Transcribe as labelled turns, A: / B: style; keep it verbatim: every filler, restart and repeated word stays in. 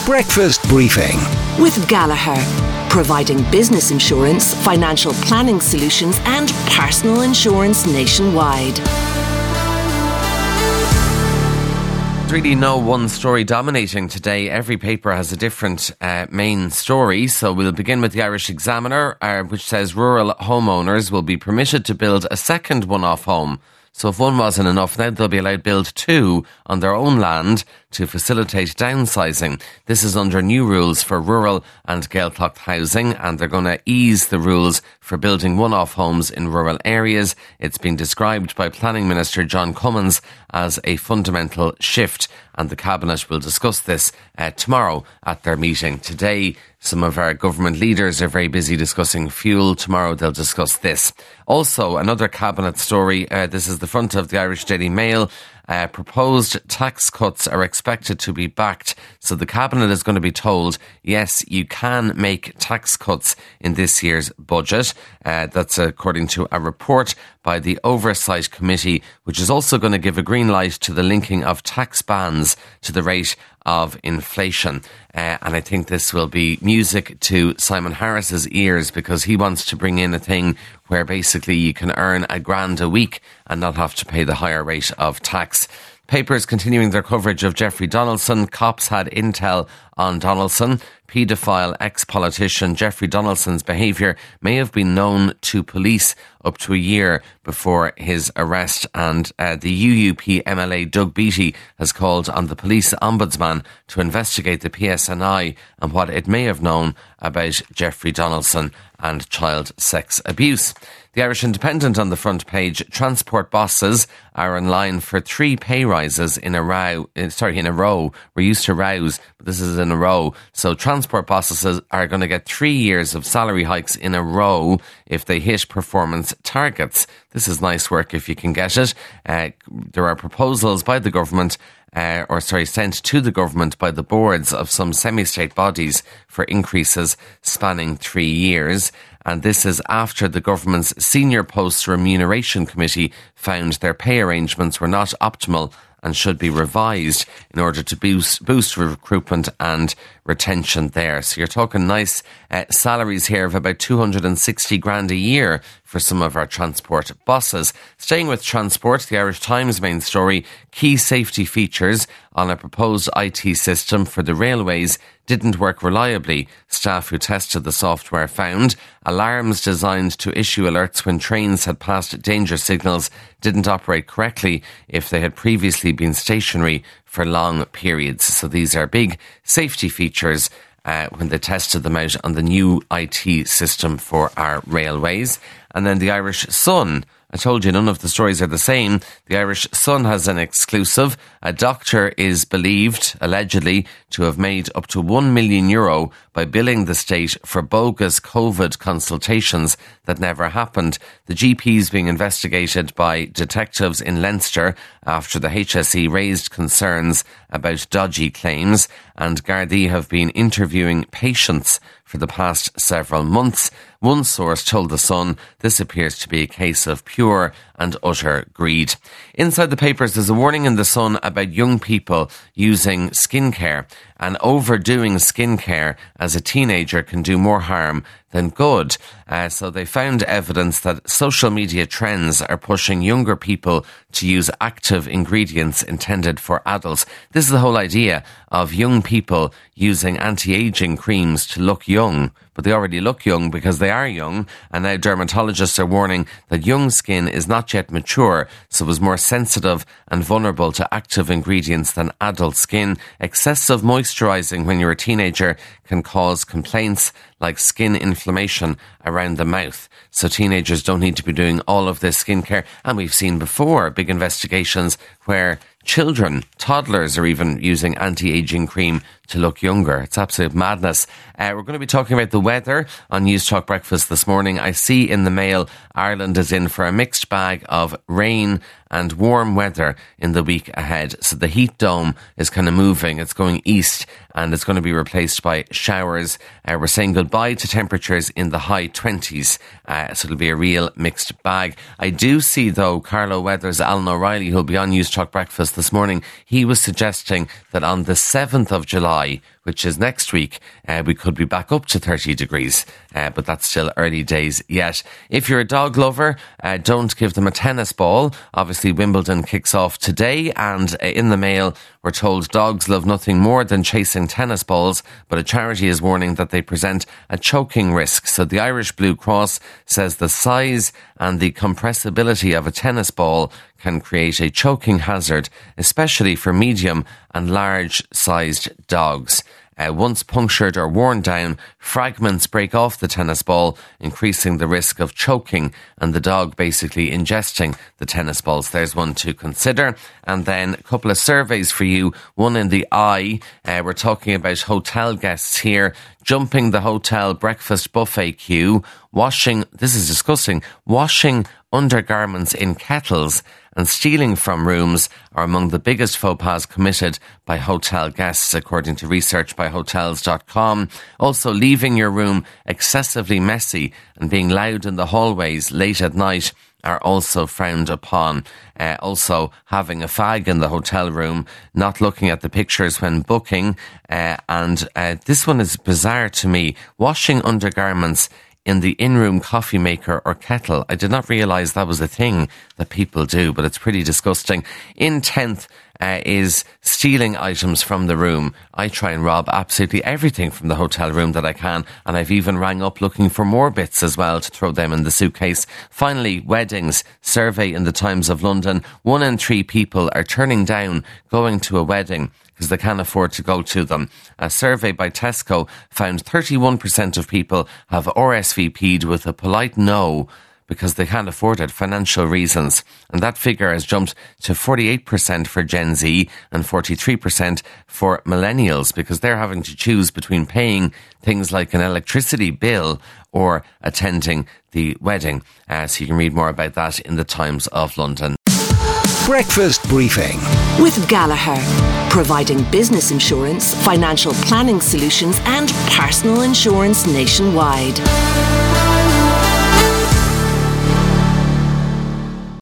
A: Breakfast Briefing
B: with Gallagher, providing business insurance, financial planning solutions and personal insurance nationwide.
C: There's really no one story dominating today. Every paper has a different uh, main story. So we'll begin with the Irish Examiner, uh, which says rural homeowners will be permitted to build a second one-off home. So if one wasn't enough, now they'll be allowed to build two on their own land to facilitate downsizing. This is under new rules for rural and Gaeltacht housing, and they're going to ease the rules for building one-off homes in rural areas. It's been described by Planning Minister John Cummins as a fundamental shift, and the Cabinet will discuss this uh, tomorrow at their meeting. Today, some of our government leaders are very busy discussing fuel. Tomorrow they'll discuss this. Also, another Cabinet story. Uh, this is the front of the Irish Daily Mail. Uh, proposed tax cuts are expected to be backed. So the Cabinet is going to be told, yes, you can make tax cuts in this year's budget. Uh, that's according to a report by the Oversight Committee, which is also going to give a green light to the linking of tax bans to the rate of inflation. Uh, and I think this will be music to Simon Harris's ears, because he wants to bring in a thing where basically you can earn a grand a week and not have to pay the higher rate of tax. Papers continuing their coverage of Jeffrey Donaldson. Cops had intel on Donaldson. Paedophile ex-politician Jeffrey Donaldson's behaviour may have been known to police up to a year before his arrest, and uh, the U U P M L A Doug Beattie has called on the police ombudsman to investigate the P S N I and what it may have known about Jeffrey Donaldson and child sex abuse. The Irish Independent on the front page: transport bosses are in line for three pay rises in a row. Sorry, in a row. We're used to rows, but this is in a row. So transport bosses are going to get three years of salary hikes in a row if they hit performance targets. This is nice work if you can get it. Uh, there are proposals by the government, uh, or sorry, sent to the government by the boards of some semi-state bodies for increases spanning three years. And this is after the government's Senior Posts Remuneration Committee found their pay arrangements were not optimal and should be revised in order to boost, boost recruitment and retention there. So you're talking nice uh, salaries here of about two hundred sixty grand a year for some of our transport bosses. Staying with transport, the Irish Times main story: key safety features on a proposed I T system for the railways didn't work reliably. Staff who tested the software found alarms designed to issue alerts when trains had passed danger signals didn't operate correctly if they had previously been stationary for long periods. So these are big safety features uh, when they tested them out on the new I T system for our railways. And then the Irish Sun. I told you none of the stories are the same. The Irish Sun has an exclusive. A doctor is believed, allegedly, to have made up to one million euro by billing the state for bogus COVID consultations that never happened. The G P is being investigated by detectives in Leinster after the H S E raised concerns about dodgy claims, and Gardaí have been interviewing patients for the past several months. One source told The Sun this appears to be a case of pure and utter greed. Inside the papers, there's a warning in The Sun about young people using skincare, and overdoing skincare as a teenager can do more harm than good. Uh, so they found evidence that social media trends are pushing younger people to use active ingredients intended for adults. This is the whole idea of young people using anti-aging creams to look young, but they already look young because they are young. And now dermatologists are warning that young skin is not yet mature, so is more sensitive and vulnerable to active ingredients than adult skin. Excessive moisturising when you're a teenager can cause complaints like skin inflammation around the mouth. So teenagers don't need to be doing all of this skincare. And we've seen before big investigations where children, toddlers are even using anti-aging cream to look younger. It's absolute madness. Uh, we're going to be talking about the weather on News Talk Breakfast this morning. I see in the Mail Ireland is in for a mixed bag of rain and warm weather in the week ahead. So the heat dome is kind of moving. It's going east and it's going to be replaced by showers. Uh, we're saying goodbye to temperatures in the high twenties. Uh, so it'll be a real mixed bag. I do see, though, Carlo Weather's Alan O'Reilly, who'll be on News Talk Breakfast this morning. He was suggesting that on the seventh of July, July, which is next week, uh, we could be back up to thirty degrees, uh, but that's still early days yet. If you're a dog lover, uh, don't give them a tennis ball. Obviously, Wimbledon kicks off today, and uh, in the Mail, we're told dogs love nothing more than chasing tennis balls, but a charity is warning that they present a choking risk. So the Irish Blue Cross says the size and the compressibility of a tennis ball can create a choking hazard, especially for medium and large-sized dogs. Uh, once punctured or worn down, fragments break off the tennis ball, increasing the risk of choking and the dog basically ingesting the tennis balls. There's one to consider. And then a couple of surveys for you. One in the eye. Uh, we're talking about hotel guests here. Jumping the hotel breakfast buffet queue. Washing, this is disgusting, washing undergarments in kettles and stealing from rooms are among the biggest faux pas committed by hotel guests, according to research by hotels dot com. Also, leaving your room excessively messy and being loud in the hallways late at night are also frowned upon. Uh, also, having a fag in the hotel room, not looking at the pictures when booking, uh, and uh, this one is bizarre to me. Washing undergarments in the in-room coffee maker or kettle. I did not realise that was a thing that people do, but it's pretty disgusting. In tenth uh, is stealing items from the room. I try and rob absolutely everything from the hotel room that I can, and I've even rang up looking for more bits as well to throw them in the suitcase. Finally, weddings. Survey in the Times of London. One in three people are turning down going to a wedding because they can't afford to go to them. A survey by Tesco found thirty-one percent of people have R S V P'd with a polite no because they can't afford it, financial reasons. And that figure has jumped to forty-eight percent for Gen Z and forty-three percent for millennials, because they're having to choose between paying things like an electricity bill or attending the wedding. Uh, so you can read more about that in the Times of London.
A: Breakfast Briefing
B: with Gallagher, providing business insurance, financial planning solutions and personal insurance nationwide.